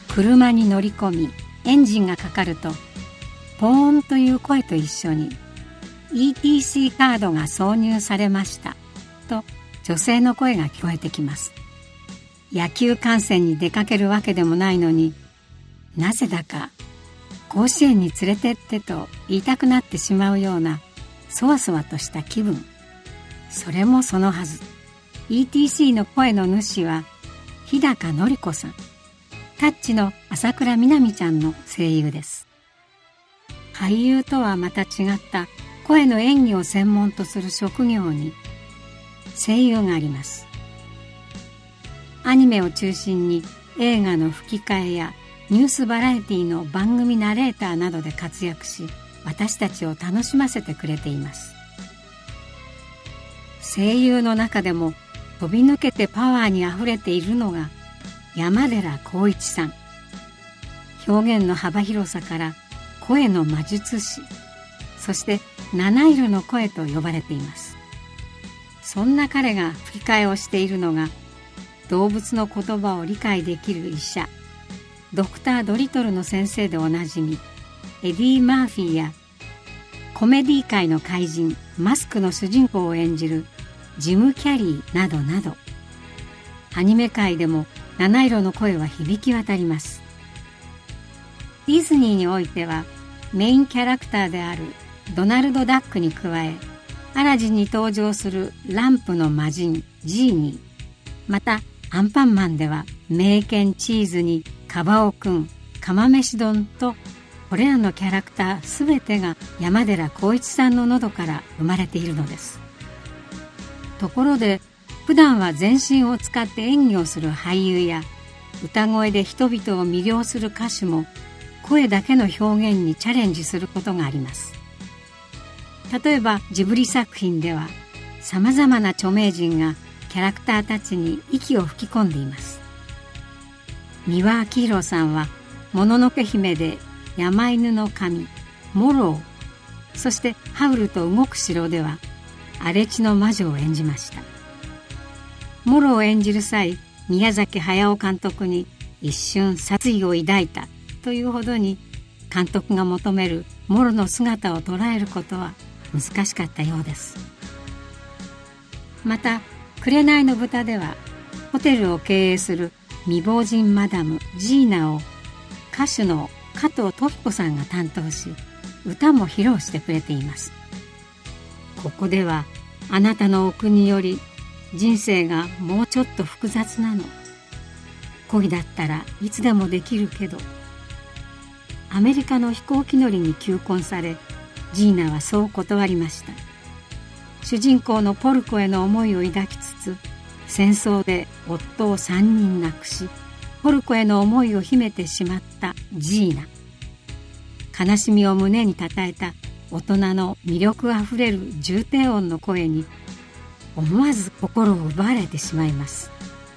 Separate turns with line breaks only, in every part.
車に乗り込みエンジンがかかると、ポーンという声と一緒に ETC カードが挿入されましたと女性の声が聞こえてきます。野球観戦に出かけるわけでもないのに、なぜだか甲子園に連れてってと言いたくなってしまうようなそわそわとした気分。それもそのはず。ETC の声の主は日高のり子さん。タッチの朝倉みなみちゃんの声優です。俳優とはまた違った声の演技を専門とする職業に声優があります。アニメを中心に映画の吹き替えやニュースバラエティの番組ナレーターなどで活躍し、私たちを楽しませてくれています。声優の中でも飛び抜けてパワーにあふれているのが山寺宏一さん。表現の幅広さから声の魔術師、そして七色の声と呼ばれています。そんな彼が吹き替えをしているのが、動物の言葉を理解できる医者、ドクター・ドリトルの先生でおなじみエディ・マーフィーや、コメディ界の怪人マスクの主人公を演じるジム・キャリーなどなど、アニメ界でも七色の声は響き渡ります。ディズニーにおいてはメインキャラクターであるドナルド・ダックに加え、アラジンに登場するランプの魔人ジーニー、またアンパンマンでは名犬チーズにカバオくん、釜飯丼と、これらのキャラクターすべてが山寺宏一さんの喉から生まれているのです。ところで、普段は全身を使って演技をする俳優や歌声で人々を魅了する歌手も、声だけの表現にチャレンジすることがあります。例えばジブリ作品ではさまざまな著名人がキャラクターたちに息を吹き込んでいます。三輪明宏さんはもののけ姫で山犬の神モロー、そしてハウルと動く城では荒地の魔女を演じました。モロを演じる際、宮崎駿監督に一瞬殺意を抱いたというほどに、監督が求めるモロの姿を捉えることは難しかったようです。また紅の豚ではホテルを経営する未亡人マダムジーナを歌手の加藤登紀子さんが担当し、歌も披露してくれています。ここではあなたのお国より人生がもうちょっと複雑なの。恋だったらいつでもできるけど。アメリカの飛行機乗りに求婚され、ジーナはそう断りました。主人公のポルコへの思いを抱きつつ、戦争で夫を3人亡くし、ポルコへの思いを秘めてしまったジーナ。悲しみを胸にたたえた大人の魅力あふれる重低音の声に思わず心を奪われてしまいます。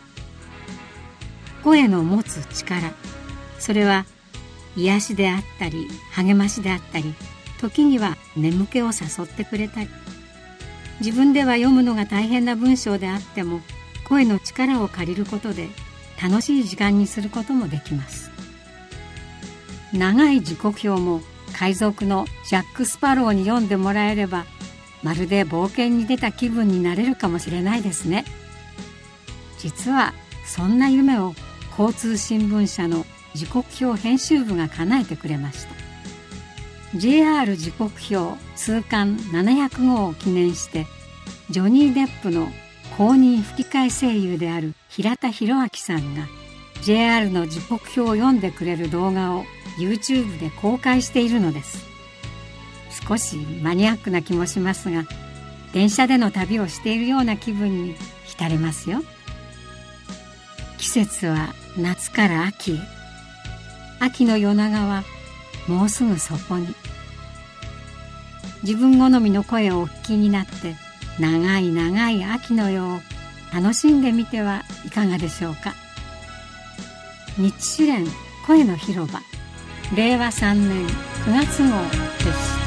声の持つ力、それは癒しであったり励ましであったり、時には眠気を誘ってくれたり、自分では読むのが大変な文章であっても声の力を借りることで楽しい時間にすることもできます。長い時刻表も海賊のジャック・スパローに読んでもらえれば、まるで冒険に出た気分になれるかもしれないですね。実はそんな夢を交通新聞社の時刻表編集部が叶えてくれました。 JR 時刻表通巻700号を記念して、ジョニー・デップの公認吹き替え声優である平田博明さんが JR の時刻表を読んでくれる動画を YouTube で公開しているのです。少しマニアックな気もしますが、電車での旅をしているような気分に浸れますよ。季節は夏から秋へ。秋の夜長はもうすぐそこに。自分好みの声をお聞きになって、長い長い秋の夜を楽しんでみてはいかがでしょうか。日誌連声の広場、令和3年9月号でした。